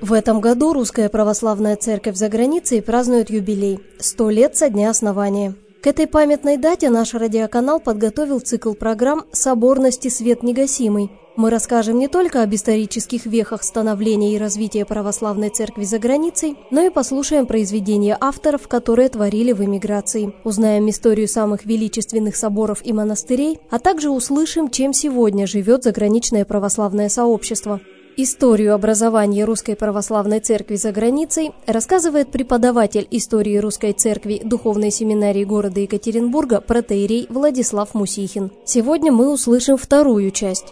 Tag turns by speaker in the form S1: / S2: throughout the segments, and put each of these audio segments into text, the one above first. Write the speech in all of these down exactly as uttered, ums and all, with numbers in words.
S1: В этом году Русская Православная Церковь за границей празднует юбилей – сто лет со дня основания. К этой памятной дате наш радиоканал подготовил цикл программ «Соборность и свет негасимый». Мы расскажем не только об исторических вехах становления и развития Православной Церкви за границей, но и послушаем произведения авторов, которые творили в эмиграции. Узнаем историю самых величественных соборов и монастырей, а также услышим, чем сегодня живет заграничное православное сообщество. Историю образования Русской Православной Церкви за границей рассказывает преподаватель истории Русской Церкви Духовной семинарии города Екатеринбурга протоиерей Владислав Мусихин. Сегодня мы услышим вторую часть.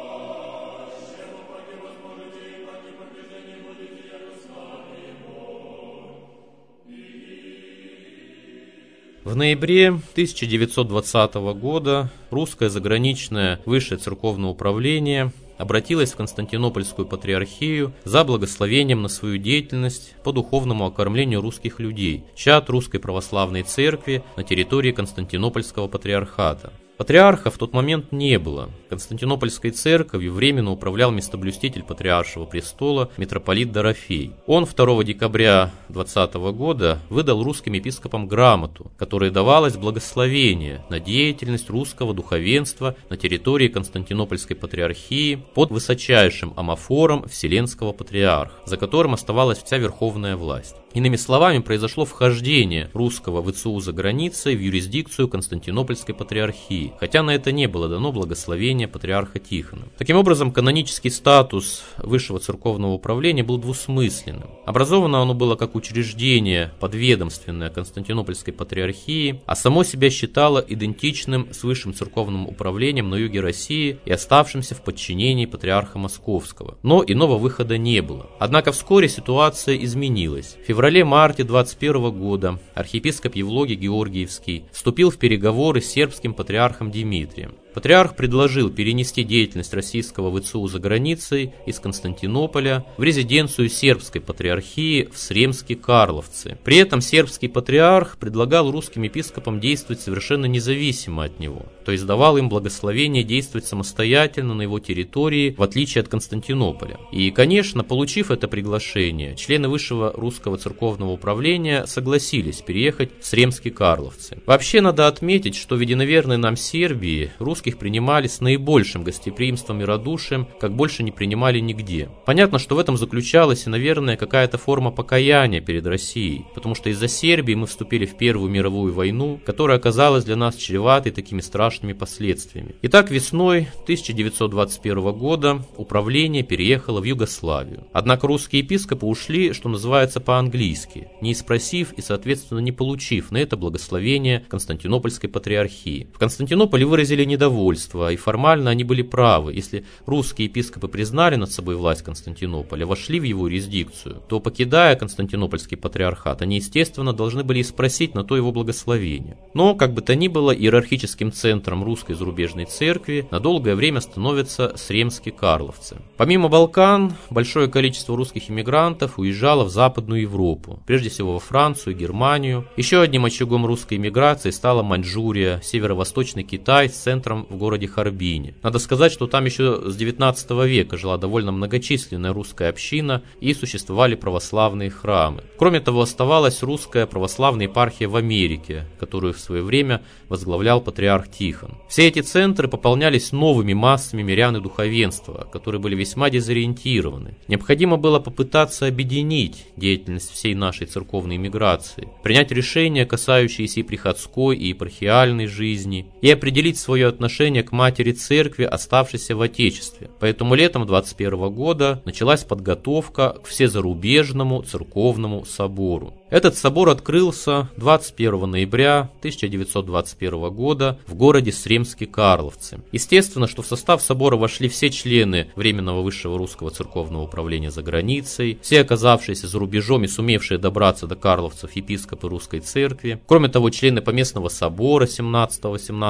S2: В ноябре тысяча девятьсот двадцатого года Русское заграничное высшее церковное управление обратилась в Константинопольскую патриархию за благословением на свою деятельность по духовному окормлению русских людей, чад Русской Православной Церкви на территории Константинопольского патриархата. Патриарха в тот момент не было. Константинопольской церковью временно управлял местоблюститель патриаршего престола митрополит Дорофей. Он второго декабря двадцатого года выдал русским епископам грамоту, которой давалось благословение на деятельность русского духовенства на территории Константинопольской патриархии под высочайшим амафором Вселенского патриарха, за которым оставалась вся верховная власть. Иными словами, произошло вхождение русского ВЦУ за границей в юрисдикцию Константинопольской патриархии, хотя на это не было дано благословение патриарха Тихона. Таким образом, канонический статус высшего церковного управления был двусмысленным. Образовано оно было как учреждение подведомственное Константинопольской патриархии, а само себя считало идентичным с высшим церковным управлением на юге России и оставшимся в подчинении патриарха Московского. Но иного выхода не было. Однако вскоре ситуация изменилась. В феврале-марте двадцать первого года архиепископ Евлогий Георгиевский вступил в переговоры с сербским патриархом Димитрием. Патриарх предложил перенести деятельность российского ВЦУ за границей из Константинополя в резиденцию сербской патриархии в Сремске Карловцы. При этом сербский патриарх предлагал русским епископам действовать совершенно независимо от него, то есть давал им благословение действовать самостоятельно на его территории, в отличие от Константинополя. И, конечно, получив это приглашение, члены высшего русского церковного управления согласились переехать в Сремские Карловцы. Вообще надо отметить, что в единоверной нам Сербии русские принимали с наибольшим гостеприимством и радушием, как больше не принимали нигде. Понятно, что в этом заключалась и, наверное, какая-то форма покаяния перед Россией, потому что из-за Сербии мы вступили в Первую мировую войну, которая оказалась для нас чреватой такими страшными последствиями. Итак, весной тысяча девятьсот двадцать первого года управление переехало в Югославию. Однако русские епископы ушли, что называется, по-английски, не спросив и, соответственно, не получив на это благословение Константинопольской патриархии. В Константинополе выразили недовольство, и формально они были правы. Если русские епископы признали над собой власть Константинополя, вошли в его юрисдикцию, то, покидая Константинопольский патриархат, они, естественно, должны были и спросить на то его благословение. Но, как бы то ни было, иерархическим центром русской зарубежной церкви на долгое время становятся Сремские Карловцы. Помимо Балкан, большое количество русских иммигрантов уезжало в Западную Европу, прежде всего во Францию и Германию. Еще одним очагом русской иммиграции стала Маньчжурия, северо-восточный Китай с центром в городе Харбине. Надо сказать, что там еще с девятнадцатого века жила довольно многочисленная русская община и существовали православные храмы. Кроме того, оставалась русская православная епархия в Америке, которую в свое время возглавлял патриарх Тихон. Все эти центры пополнялись новыми массами мирян и духовенства, которые были весьма дезориентированы. Необходимо было попытаться объединить деятельность всей нашей церковной миграции, принять решения, касающиеся и приходской, и епархиальной жизни, и определить свое отношение к матери церкви, оставшейся в Отечестве. Поэтому летом двадцать первого года началась подготовка к всезарубежному церковному собору. Этот собор открылся двадцать первого ноября тысяча девятьсот двадцать первого года в городе Сремские Карловцы. Естественно, что в состав собора вошли все члены Временного высшего русского церковного управления за границей, все оказавшиеся за рубежом и сумевшие добраться до карловцев епископы русской церкви. Кроме того, члены Поместного собора семнадцатого-семнадцатого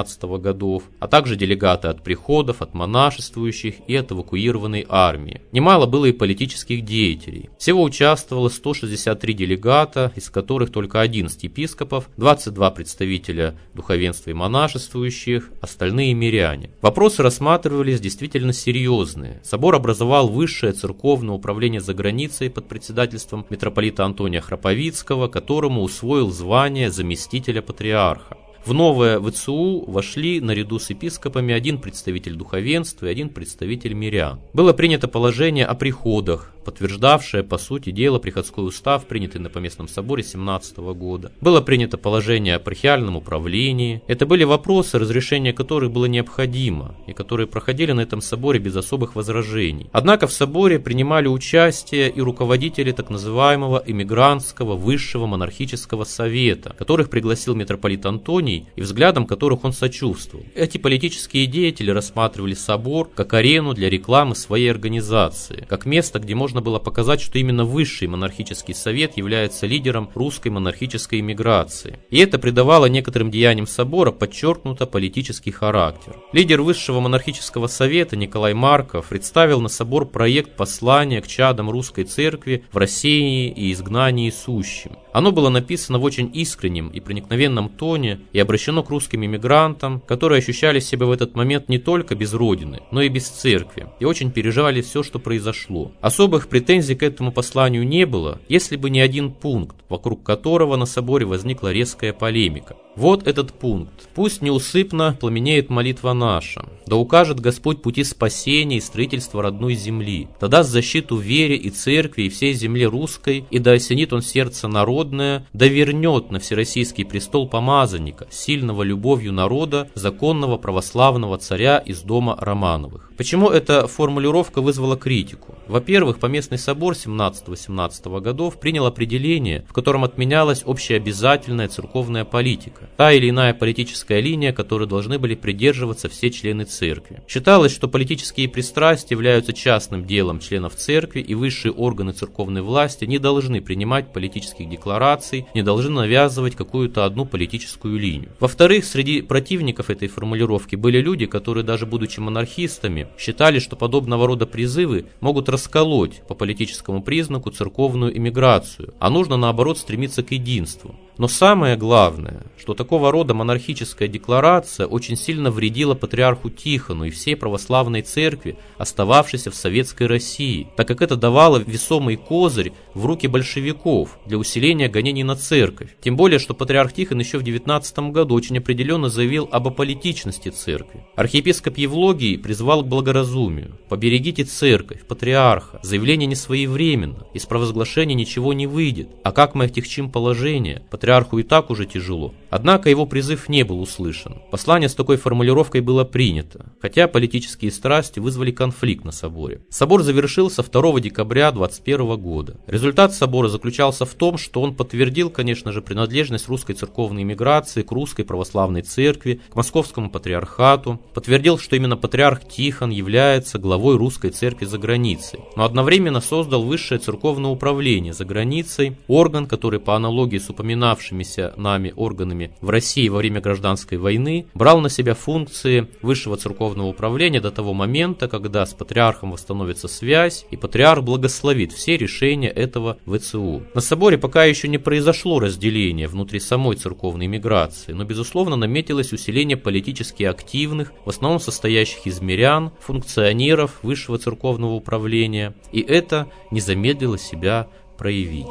S2: семнадцатого годов, а также делегаты от приходов, от монашествующих и от эвакуированной армии. Немало было и политических деятелей. Всего участвовало сто шестьдесят три делегата, из которых только одиннадцать епископов, двадцать два представителя духовенства и монашествующих, остальные миряне. Вопросы рассматривались действительно серьезные. Собор образовал высшее церковное управление за границей под председательством митрополита Антония Храповицкого, которому усвоил звание заместителя патриарха. В новое ВЦУ вошли наряду с епископами один представитель духовенства и один представитель мирян. Было принято положение о приходах, подтверждавшее, по сути дела, приходской устав, принятый на Поместном соборе семнадцатого года. Было принято положение о епархиальном управлении. Это были вопросы, разрешение которых было необходимо, и которые проходили на этом соборе без особых возражений. Однако в соборе принимали участие и руководители так называемого эмигрантского высшего монархического совета, которых пригласил митрополит Антоний, и взглядам которых он сочувствовал. Эти политические деятели рассматривали собор как арену для рекламы своей организации, как место, где можно было показать, что именно высший монархический совет является лидером русской монархической эмиграции. И это придавало некоторым деяниям собора подчеркнуто политический характер. Лидер высшего монархического совета Николай Марков представил на собор проект послания к чадам русской церкви в рассеянии и изгнании сущим. Оно было написано в очень искреннем и проникновенном тоне и обращено к русским иммигрантам, которые ощущали себя в этот момент не только без родины, но и без церкви, и очень переживали все, что произошло. Особых претензий к этому посланию не было, если бы не один пункт, вокруг которого на соборе возникла резкая полемика. Вот этот пункт. «Пусть неусыпно пламенеет молитва наша, да укажет Господь пути спасения и строительства родной земли, да даст защиту вере и церкви и всей земле русской, и да осенит он сердце народное, да вернет на всероссийский престол помазанника, сильного любовью народа, законного православного царя из дома Романовых». Почему эта формулировка вызвала критику? Во-первых, Поместный собор семнадцатого-восемнадцатого годов принял определение, в котором отменялась общеобязательная церковная политика, та или иная политическая линия, которой должны были придерживаться все члены церкви. Считалось, что политические пристрастия являются частным делом членов церкви, и высшие органы церковной власти не должны принимать политических деклараций, не должны навязывать какую-то одну политическую линию. Во-вторых, среди противников этой формулировки были люди, которые, даже будучи монархистами, считали, что подобного рода призывы могут расколоть по политическому признаку церковную эмиграцию, а нужно наоборот стремиться к единству. Но самое главное, что такого рода монархическая декларация очень сильно вредила патриарху Тихону и всей православной церкви, остававшейся в советской России, так как это давало весомый козырь в руки большевиков для усиления гонений на церковь. Тем более, что патриарх Тихон еще в девятнадцатом году очень определенно заявил об аполитичности церкви. Архиепископ Евлогий призвал к благоразумию: «Поберегите церковь, патриарха, заявление не своевременно, из провозглашения ничего не выйдет, а как мы отягчим положение? Патриарху и так уже тяжело». Однако его призыв не был услышан. Послание с такой формулировкой было принято, хотя политические страсти вызвали конфликт на соборе. Собор завершился второго декабря двадцать первого года. Результат собора заключался в том, что он подтвердил, конечно же, принадлежность русской церковной эмиграции к русской православной церкви, к московскому патриархату, подтвердил, что именно патриарх Тихон является главой русской церкви за границей, но одновременно создал высшее церковное управление за границей, орган, который по аналогии с упоминавшимися нами органами в России во время гражданской войны брал на себя функции высшего церковного управления до того момента, когда с патриархом восстановится связь и патриарх благословит все решения этого ВЦУ. На соборе пока еще не произошло разделение внутри самой церковной миграции, но безусловно наметилось усиление политически активных, в основном состоящих из мирян, функционеров высшего церковного управления, и это не замедлило себя проявить.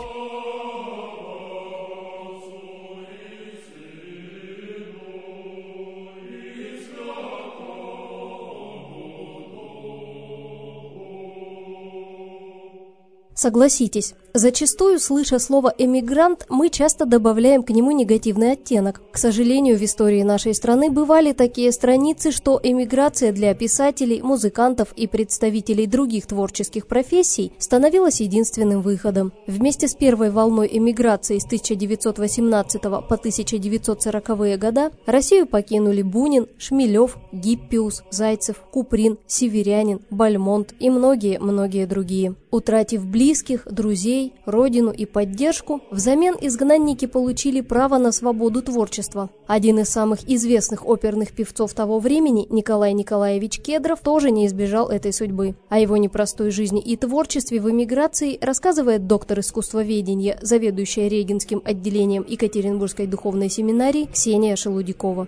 S1: Согласитесь, зачастую, слыша слово «эмигрант», мы часто добавляем к нему негативный оттенок. К сожалению, в истории нашей страны бывали такие страницы, что эмиграция для писателей, музыкантов и представителей других творческих профессий становилась единственным выходом. Вместе с первой волной эмиграции с тысяча девятьсот восемнадцатого по тысяча девятьсот сороковые года Россию покинули Бунин, Шмелев, Гиппиус, Зайцев, Куприн, Северянин, Бальмонт и многие-многие другие. Утратив близких, друзей, детей, родину и поддержку, взамен изгнанники получили право на свободу творчества. Один из самых известных оперных певцов того времени, Николай Николаевич Кедров, тоже не избежал этой судьбы. О его непростой жизни и творчестве в эмиграции рассказывает доктор искусствоведения, заведующая Регинским отделением Екатеринбургской духовной семинарии Ксения Шелудякова.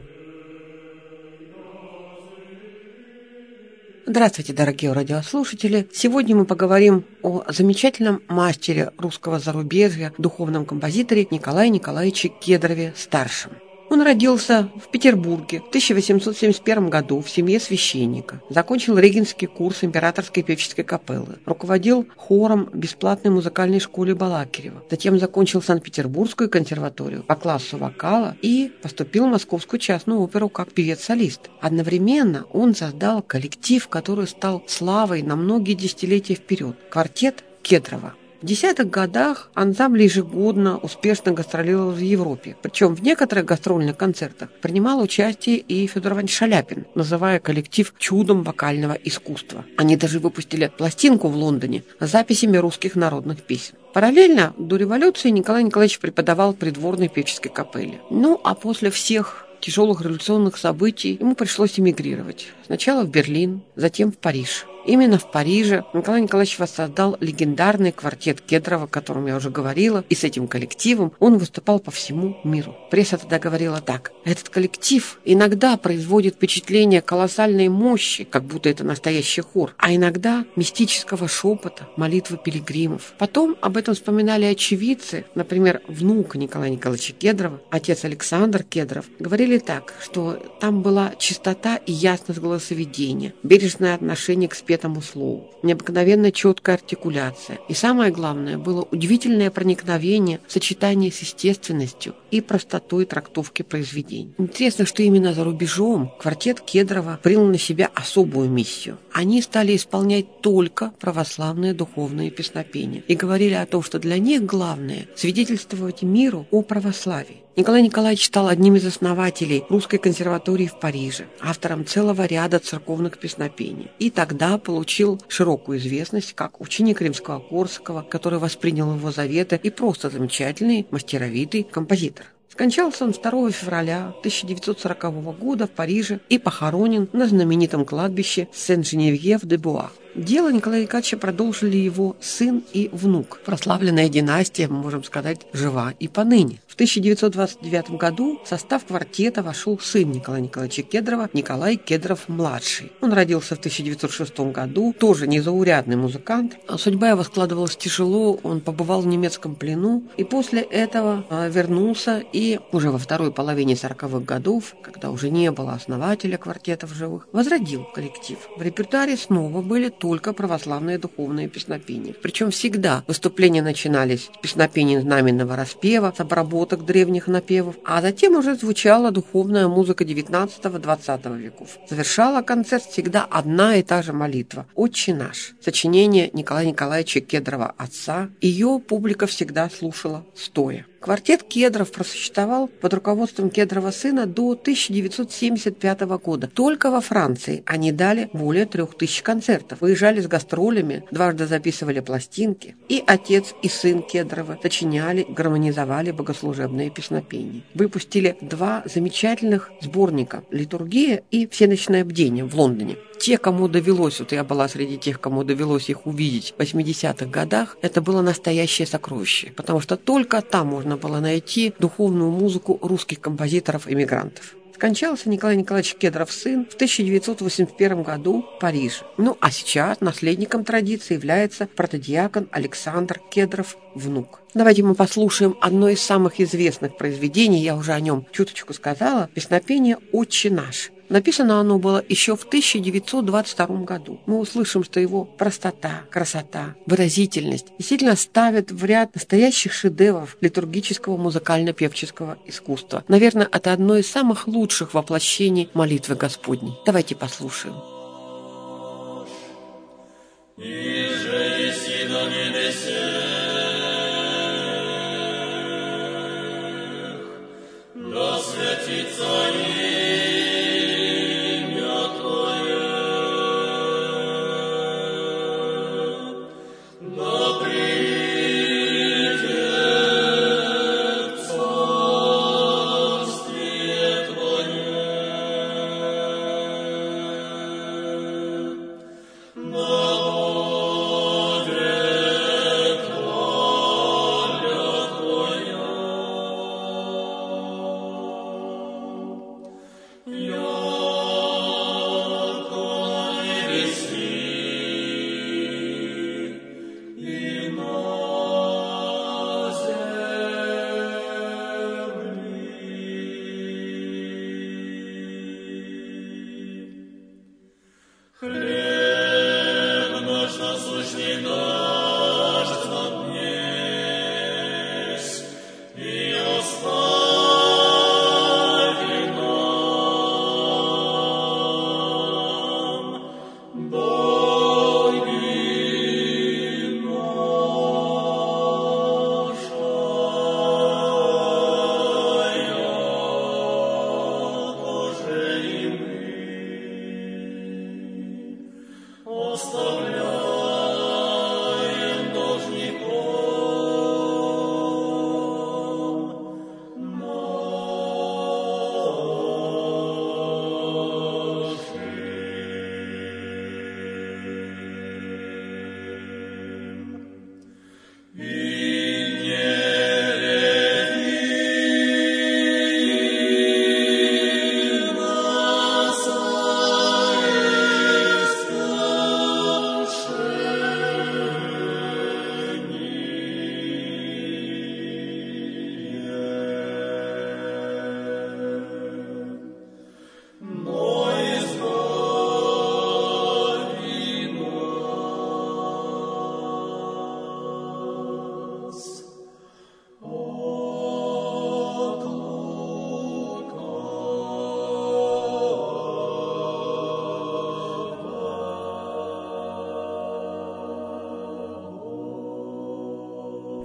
S3: Здравствуйте, дорогие радиослушатели! Сегодня мы поговорим о замечательном мастере русского зарубежья, духовном композиторе Николае Николаевиче Кедрове-старшем. Он родился в Петербурге в тысяча восемьсот семьдесят первом году в семье священника. Закончил Регинский курс Императорской певческой капеллы. Руководил хором в бесплатной музыкальной школе Балакирева. Затем закончил Санкт-Петербургскую консерваторию по классу вокала и поступил в Московскую частную оперу как певец-солист. Одновременно он создал коллектив, который стал славой на многие десятилетия вперед – квартет Кедрова. В десятых годах ансамбль ежегодно успешно гастролировал в Европе. Причем в некоторых гастрольных концертах принимал участие и Федор Иванович Шаляпин, называя коллектив чудом вокального искусства. Они даже выпустили пластинку в Лондоне с записями русских народных песен. Параллельно до революции Николай Николаевич преподавал в придворной певческой капелле. Ну а после всех тяжелых революционных событий ему пришлось эмигрировать. Сначала в Берлин, затем в Париж. Именно в Париже Николай Николаевич воссоздал легендарный квартет Кедрова, о котором я уже говорила, и с этим коллективом он выступал по всему миру. Пресса тогда говорила так: этот коллектив иногда производит впечатление колоссальной мощи, как будто это настоящий хор, а иногда мистического шепота, молитвы пилигримов. Потом об этом вспоминали очевидцы, например, внук Николая Николаевича Кедрова, отец Александр Кедров, говорили так, что там была чистота и ясность голосоведения, бережное отношение к спетому слову, необыкновенно четкая артикуляция. И самое главное, было удивительное проникновение в сочетании с естественностью и простотой трактовки произведений. Интересно, что именно за рубежом квартет Кедрова принял на себя особую миссию. Они стали исполнять только православные духовные песнопения и говорили о том, что для них главное – свидетельствовать миру о православии. Николай Николаевич стал одним из основателей Русской консерватории в Париже, автором целого ряда церковных песнопений. И тогда получил широкую известность как ученик Римского-Корсакова, который воспринял его заветы, и просто замечательный, мастеровитый композитор. Скончался он второго февраля тысяча девятьсот сорокового года в Париже и похоронен на знаменитом кладбище Сен-Женевьев-де-Буа. Дело Николая Николаевича продолжили его сын и внук. Прославленная династия, мы можем сказать, жива и поныне. В тысяча девятьсот двадцать девятом году в состав квартета вошел сын Николая Николаевича Кедрова, Николай Кедров-младший. Он родился в тысяча девятьсот шестом году, тоже незаурядный музыкант. Судьба его складывалась тяжело, он побывал в немецком плену и после этого вернулся и уже во второй половине сороковых годов, когда уже не было основателя квартета в живых, возродил коллектив. В репертуаре снова были только православные духовные песнопения. Причем всегда выступления начинались с песнопений знаменного распева, с обработок древних напевов, а затем уже звучала духовная музыка девятнадцатого-двадцатого веков. Завершала концерт всегда одна и та же молитва «Отче наш», сочинение Николая Николаевича Кедрова отца. Ее публика всегда слушала стоя. Квартет Кедров просуществовал под руководством Кедрова сына до тысяча девятьсот семьдесят пятого года. Только во Франции они дали более трех тысяч концертов, выезжали с гастролями, дважды записывали пластинки. И отец, и сын Кедрова сочиняли, гармонизовали богослужебные песнопения. Выпустили два замечательных сборника «Литургия» и «Всеночное бдение» в Лондоне. Те, кому довелось, вот я была среди тех, кому довелось их увидеть в восьмидесятых годах, это было настоящее сокровище, потому что только там можно было найти духовную музыку русских композиторов-эмигрантов. Скончался Николай Николаевич Кедров сын в тысяча девятьсот восемьдесят первом году в Париже. Ну а сейчас наследником традиции является протодиакон Александр Кедров, внук. Давайте мы послушаем одно из самых известных произведений, я уже о нем чуточку сказала, песнопение «Отче наш». Написано оно было еще в тысяча девятьсот двадцать втором году. Мы услышим, что его простота, красота, выразительность действительно ставят в ряд настоящих шедевров литургического музыкально-певческого искусства. Наверное, это одно из самых лучших воплощений молитвы Господней. Давайте послушаем.
S4: Добрый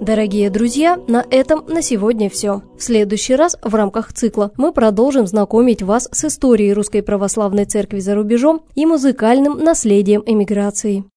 S1: Дорогие друзья, на этом на сегодня все. В следующий раз в рамках цикла мы продолжим знакомить вас с историей Русской Православной Церкви за рубежом и музыкальным наследием эмиграции.